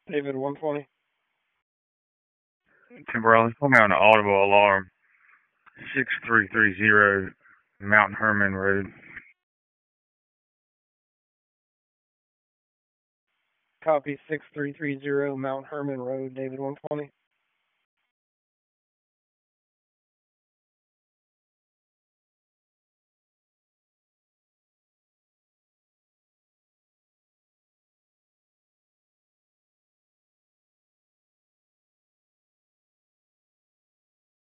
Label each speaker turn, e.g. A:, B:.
A: David 120.
B: Timberlake, put me on the audible alarm. 6330 Mount Herman Road.
A: Copy 6330 Mount Herman Road, David 120.